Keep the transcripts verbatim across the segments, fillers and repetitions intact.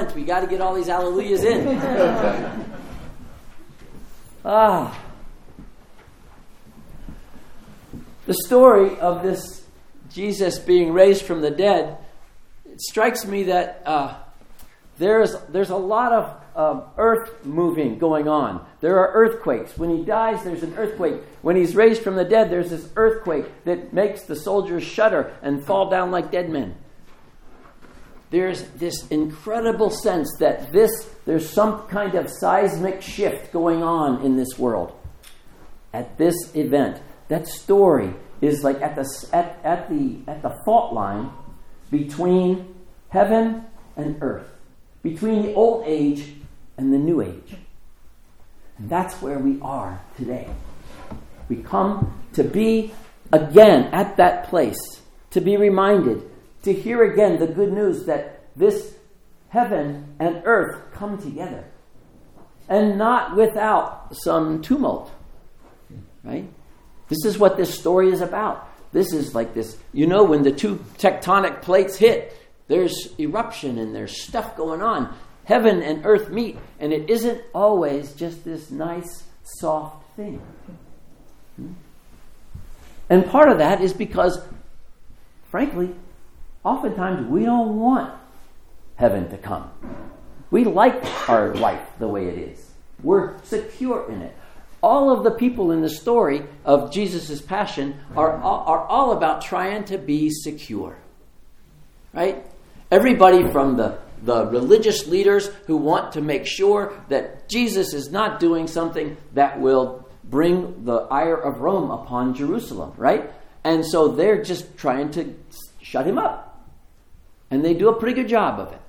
Lent. We got to get all these hallelujahs in. ah. The story of this Jesus being raised from the dead, it strikes me that uh, there's there's a lot of um, earth moving going on. There are earthquakes. When he dies, there's an earthquake. When he's raised from the dead, there's this earthquake that makes the soldiers shudder and fall down like dead men. There's this incredible sense that this there's some kind of seismic shift going on in this world at this event. That story is like at the at, at the at the fault line between heaven and earth, between the old age and the new age. And that's where we are today. We come to be again at that place, to be reminded, to hear again the good news that this heaven and earth come together. And not without some tumult. Right? This is what this story is about. This is like this, you know, when the two tectonic plates hit, there's eruption and there's stuff going on. Heaven and earth meet, and it isn't always just this nice, soft thing. And part of that is because, frankly, oftentimes we don't want heaven to come. We like our life the way it is. We're secure in it. All of the people in the story of Jesus' passion are, are all about trying to be secure. Right? Everybody from the, the religious leaders who want to make sure that Jesus is not doing something that will bring the ire of Rome upon Jerusalem. Right? And so they're just trying to shut him up. And they do a pretty good job of it.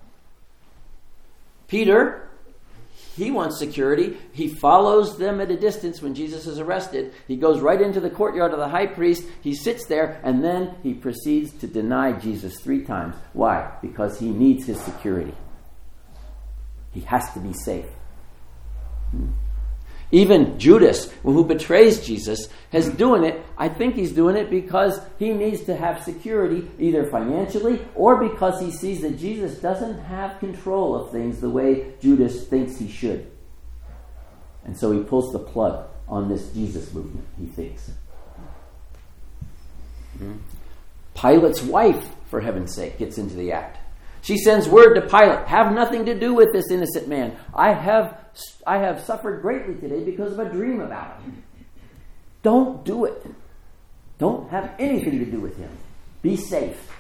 Peter, he wants security. He follows them at a distance when Jesus is arrested. He goes right into the courtyard of the high priest. He sits there, and then he proceeds to deny Jesus three times. Why? Because he needs his security. He has to be safe. Even Judas, who betrays Jesus, is doing it. I think he's doing it because he needs to have security, either financially or because he sees that Jesus doesn't have control of things the way Judas thinks he should. And so he pulls the plug on this Jesus movement, he thinks. Mm-hmm. Pilate's wife, for heaven's sake, gets into the act. She sends word to Pilate, have nothing to do with this innocent man. I have I have suffered greatly today because of a dream about him. Don't do it. Don't have anything to do with him. Be safe.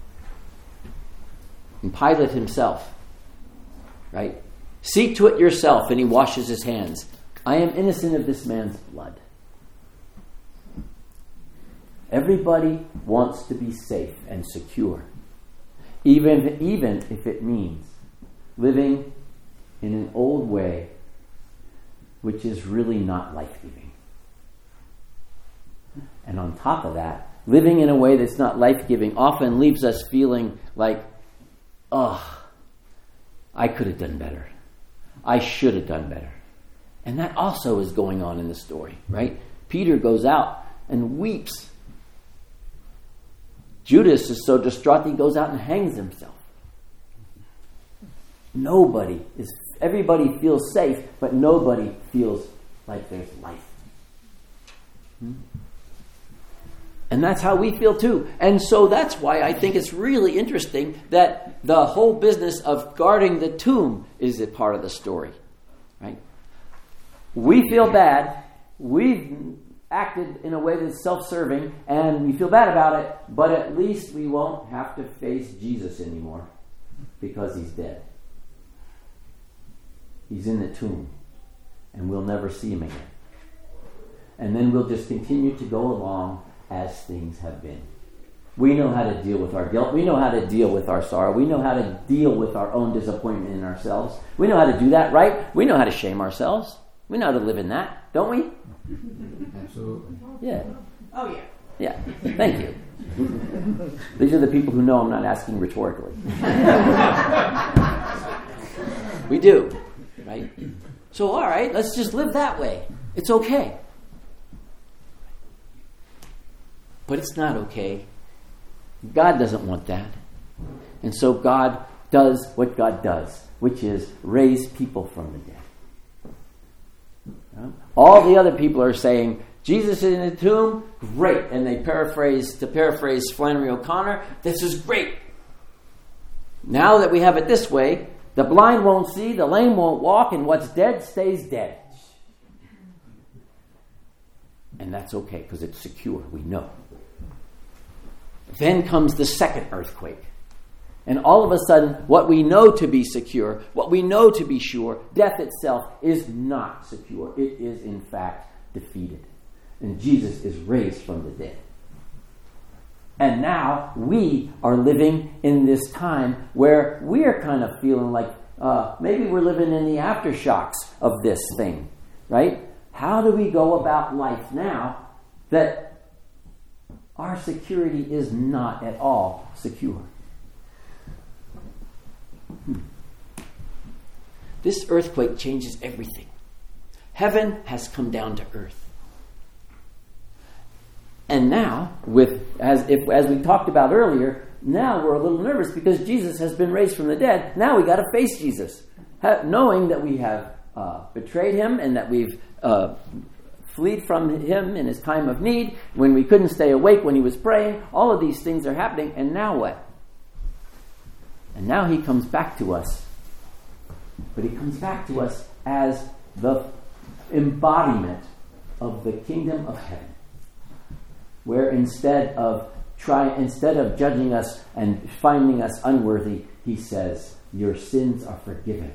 And Pilate himself, right? See to it yourself, and he washes his hands. I am innocent of this man's blood. Everybody wants to be safe and secure. Even, even if it means living in an old way which is really not life-giving. And on top of that, living in a way that's not life-giving often leaves us feeling like, oh, I could have done better. I should have done better. And that also is going on in the story, right? Peter goes out and weeps. Judas is so distraught he goes out and hangs himself. Nobody is, everybody feels safe, but nobody feels like there's life. Hmm? And that's how we feel too. And so that's why I think it's really interesting that the whole business of guarding the tomb is a part of the story. Right? We feel bad. We've acted in a way that's self-serving, and we feel bad about it, but at least we won't have to face Jesus anymore because he's dead. He's in the tomb, and we'll never see him again. And then we'll just continue to go along as things have been. We know how to deal with our guilt. We know how to deal with our sorrow. We know how to deal with our own disappointment in ourselves. We know how to do that, right? We know how to shame ourselves. We know how to live in that, don't we? Absolutely. Yeah. Oh, yeah. Yeah. Thank you. These are the people who know I'm not asking rhetorically. We do, right? So, all right, let's just live that way. It's okay. But it's not okay. God doesn't want that. And so God does what God does, which is raise people from the dead. All the other people are saying, Jesus is in the tomb, great. And they paraphrase, to paraphrase Flannery O'Connor, this is great. Now that we have it this way, the blind won't see, the lame won't walk, and what's dead stays dead. And that's okay, because it's secure, we know. Then comes the second earthquake. And all of a sudden, what we know to be secure, what we know to be sure, death itself is not secure. It is, in fact, defeated. And Jesus is raised from the dead. And now we are living in this time where we're kind of feeling like uh, maybe we're living in the aftershocks of this thing, right? How do we go about life now that our security is not at all secure? Hmm. This earthquake changes everything. Heaven has come down to earth. And now, with as if as we talked about earlier, now we're a little nervous because Jesus has been raised from the dead. Now we got to face Jesus, ha- knowing that we have uh, betrayed him and that we've uh, fled from him in his time of need, when we couldn't stay awake when he was praying. All of these things are happening, and now what? And now he comes back to us, but he comes back to us as the embodiment of the kingdom of heaven, where instead of try, instead of judging us and finding us unworthy, he says, your sins are forgiven.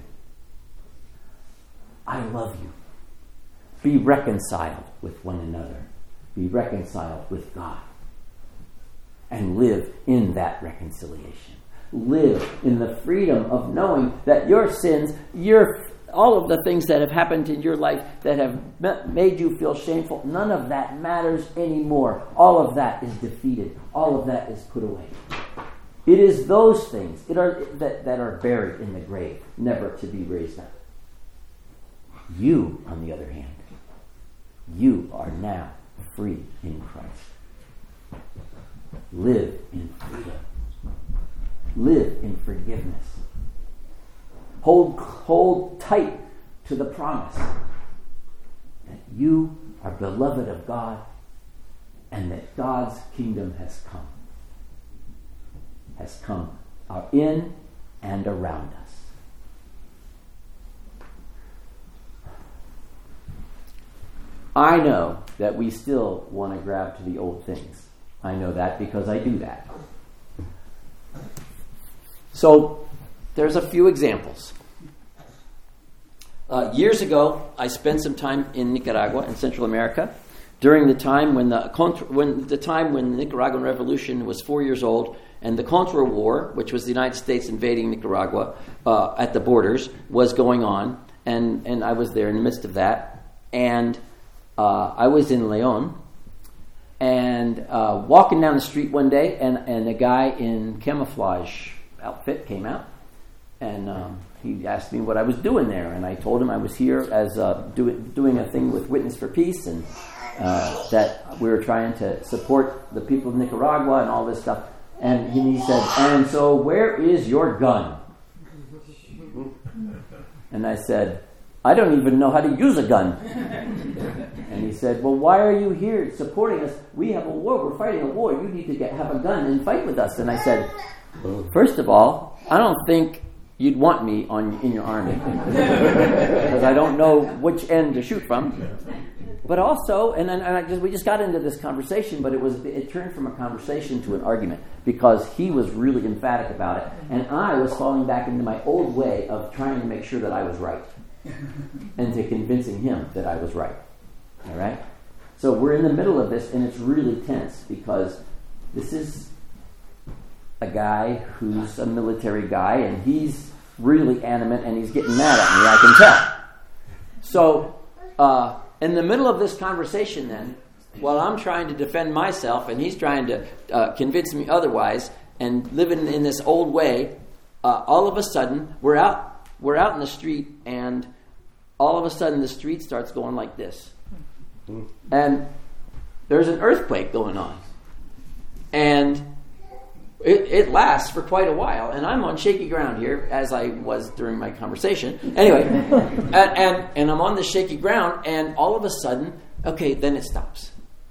I love you. Be reconciled with one another. Be reconciled with God. And live in that reconciliation. Live in the freedom of knowing that your sins, your all of the things that have happened in your life that have made you feel shameful, none of that matters anymore. All of that is defeated. All of that is put away. It is those things it are, that, that are buried in the grave, never to be raised up. You, on the other hand, you are now free in Christ. Live in freedom. Live in forgiveness. Hold, hold tight to the promise that you are beloved of God and that God's kingdom has come. Has come out in and around us. I know that we still want to grab to the old things. I know that because I do that. So, there's a few examples. Uh, years ago, I spent some time in Nicaragua in Central America during the time when the contra, when the time when the Nicaraguan Revolution was four years old, and the Contra War, which was the United States invading Nicaragua uh, at the borders, was going on, and and I was there in the midst of that, and uh, I was in León, and uh, walking down the street one day, and and a guy in camouflage outfit came out. And um, he asked me what I was doing there, and I told him I was here as uh, do, doing a thing with Witness for Peace, and uh, that we were trying to support the people of Nicaragua and all this stuff. And he, he said, "And so, where is your gun?" And I said, "I don't even know how to use a gun." And he said, "Well, why are you here supporting us? We have a war. We're fighting a war. You need to get have a gun and fight with us." And I said, "First of all, I don't think you'd want me on in your army because I don't know which end to shoot from. But also, and then and I just, we just got into this conversation, but it was it turned from a conversation to an argument because he was really emphatic about it, and I was falling back into my old way of trying to make sure that I was right and to convincing him that I was right. All right? So we're in the middle of this, and it's really tense because this is a guy who's a military guy, and he's really animate, and he's getting mad at me, I can tell. So, uh, in the middle of this conversation then, while I'm trying to defend myself, and he's trying to uh, convince me otherwise, and living in this old way, uh, all of a sudden, we're out, we're out in the street, and all of a sudden the street starts going like this. And there's an earthquake going on. And it, it lasts for quite a while, and I'm on shaky ground here, as I was during my conversation. Anyway, and, and, and I'm on this shaky ground, and all of a sudden, okay, then it stops.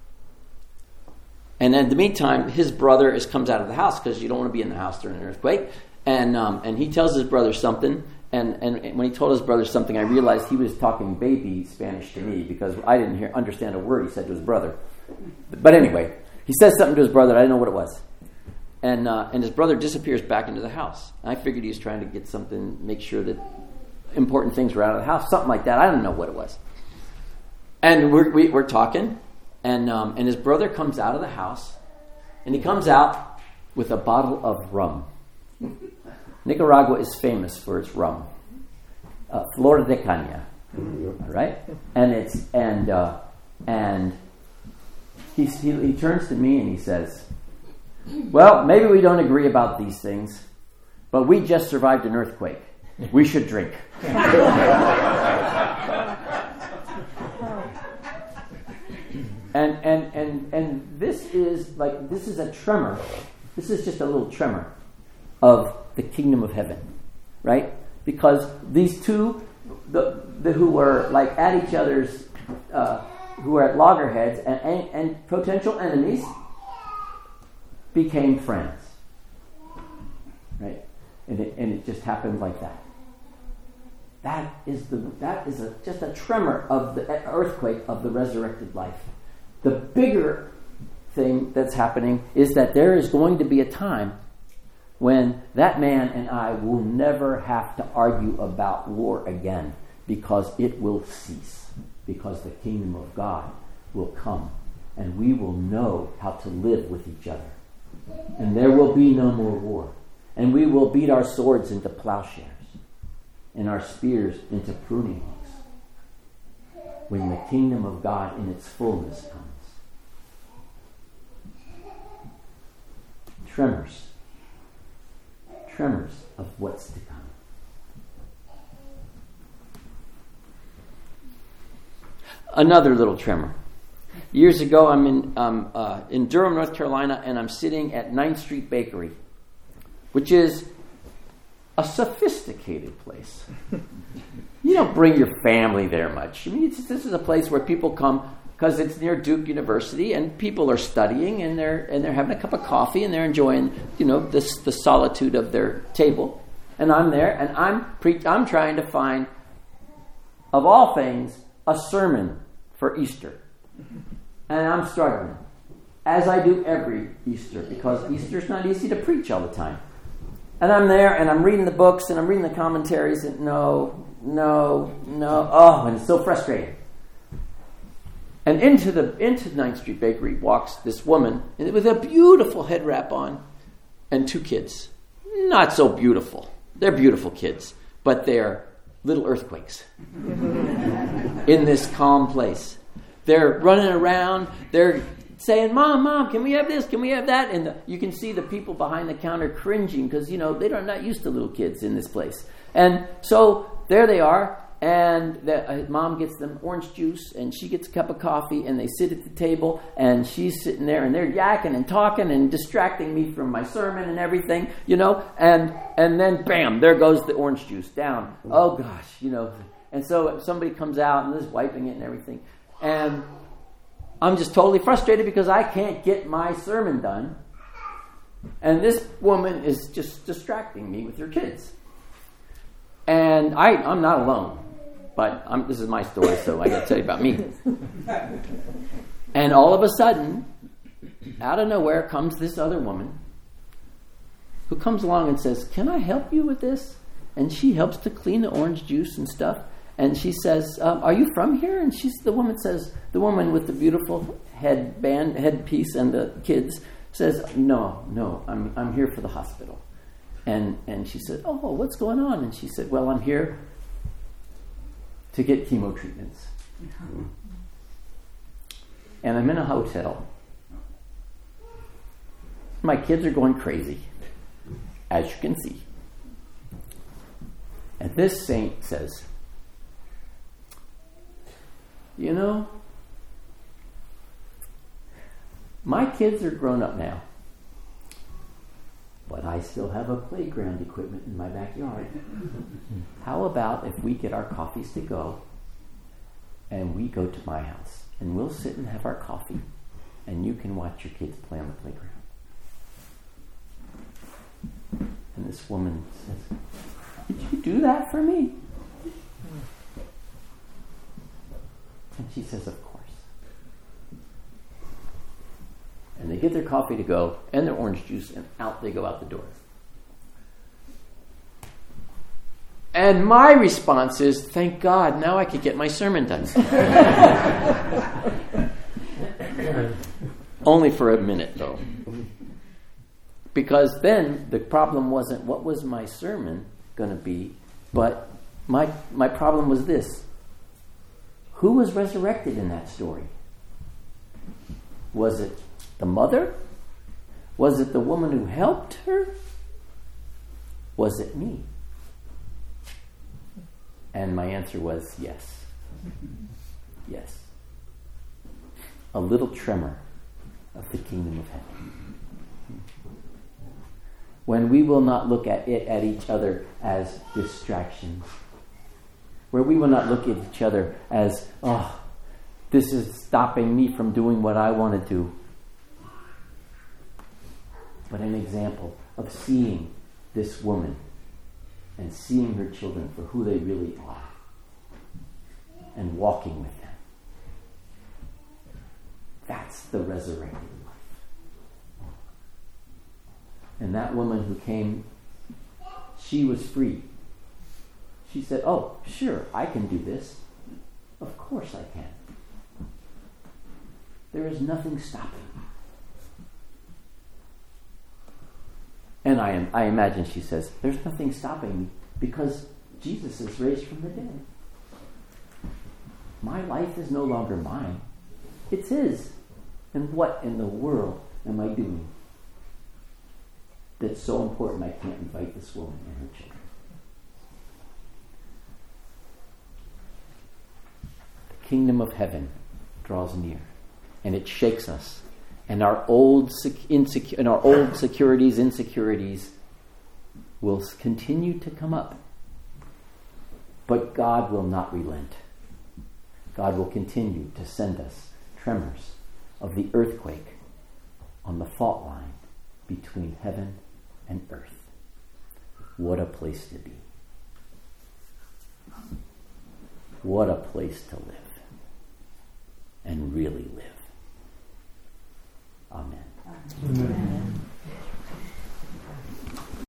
And in the meantime, his brother is comes out of the house, because you don't want to be in the house during an earthquake, and um, and he tells his brother something, and, and when he told his brother something, I realized he was talking baby Spanish to me, because I didn't hear understand a word he said to his brother. But anyway, he says something to his brother, I didn't know what it was. And uh, and his brother disappears back into the house. I figured he was trying to get something, make sure that important things were out of the house, something like that. I don't know what it was. And we're we, we're talking, and um, and his brother comes out of the house, and he comes out with a bottle of rum. Nicaragua is famous for its rum, uh, Flor de Caña, all right? And it's and uh, and he, he he turns to me and he says, well, maybe we don't agree about these things, but we just survived an earthquake. We should drink. and and and and this is like this is a tremor. This is just a little tremor of the kingdom of heaven, right? Because these two, the, the who were like at each other's, uh, who were at loggerheads and, and, and potential enemies, became friends, right? And it, and it just happened like that. That is the that is a, just a tremor of the earthquake of the resurrected life. The bigger thing that's happening is that there is going to be a time when that man and I will never have to argue about war again, because it will cease, because the kingdom of God will come and we will know how to live with each other. And there will be no more war. And we will beat our swords into plowshares and our spears into pruning hooks when the kingdom of God in its fullness comes. Tremors. Tremors of what's to come. Another little tremor. Years ago, I'm in um, uh, in Durham, North Carolina, and I'm sitting at ninth Street Bakery, which is a sophisticated place. You don't bring your family there much. I mean, it's, this is a place where people come because it's near Duke University, and people are studying, and they're and they're having a cup of coffee, and they're enjoying, you know, this the solitude of their table. And I'm there, and I'm pre- I'm trying to find, of all things, a sermon for Easter. And I'm struggling, as I do every Easter, because Easter's not easy to preach all the time. And I'm there, and I'm reading the books, and I'm reading the commentaries, and no, no, no, oh, and it's so frustrating. And into the into ninth Street Bakery walks this woman with a beautiful head wrap on and two kids. Not so beautiful. They're beautiful kids, but they're little earthquakes in this calm place. They're running around. They're saying, Mom, Mom, can we have this? Can we have that? And the, you can see the people behind the counter cringing because, you know, they're not used to little kids in this place. And so there they are. And the, uh, Mom gets them orange juice, and she gets a cup of coffee, and they sit at the table, and she's sitting there, and they're yakking and talking and distracting me from my sermon and everything, you know, and and then, bam, there goes the orange juice down. Oh, gosh, you know. And so somebody comes out, and is wiping it and everything. And I'm just totally frustrated because I can't get my sermon done. And this woman is just distracting me with her kids. And I, I'm not alone. But I'm, this is my story, so I got to tell you about me. And all of a sudden, out of nowhere comes this other woman who comes along and says, "Can I help you with this?" And she helps to clean the orange juice and stuff. And she says, um, "Are you from here?" And she's the woman says, the woman with the beautiful headband, headpiece, and the kids says, "No, no, I'm I'm here for the hospital." And and she said, "Oh, what's going on?" And she said, "Well, I'm here to get chemo treatments. And I'm in a hotel. My kids are going crazy, as you can see." And this saint says, "You know, my kids are grown up now. but I still have a playground equipment in my backyard. How about if we get our coffees to go and we go to my house and we'll sit and have our coffee and you can watch your kids play on the playground? And this woman says, did you do that for me? And she says, of course. And they get their coffee to go and their orange juice, and out they go out the door. And my response is, thank God, now I could get my sermon done. Only for a minute, though. Because then the problem wasn't what was my sermon going to be, but my my problem was this. Who was resurrected in that story? Was it the mother? Was it the woman who helped her? Was it me? And my answer was yes. Yes. A little tremor of the kingdom of heaven. When we will not look at it, at each other as distractions. Where we will not look at each other as, oh, this is stopping me from doing what I want to do. But an example of seeing this woman and seeing her children for who they really are and walking with them. That's the resurrected life. And that woman who came, she was free. She said, oh, sure, I can do this. Of course I can. There is nothing stopping me. And I am, I imagine she says, there's nothing stopping me because Jesus is raised from the dead. My life is no longer mine. It's his. And what in the world am I doing that's so important I can't invite this woman and her children? The kingdom of heaven draws near, and it shakes us. And our old insecure, and our old securities, insecurities will continue to come up. But God will not relent. God will continue to send us tremors of the earthquake on the fault line between heaven and earth. What a place to be. What a place to live. And really live. Amen. Amen.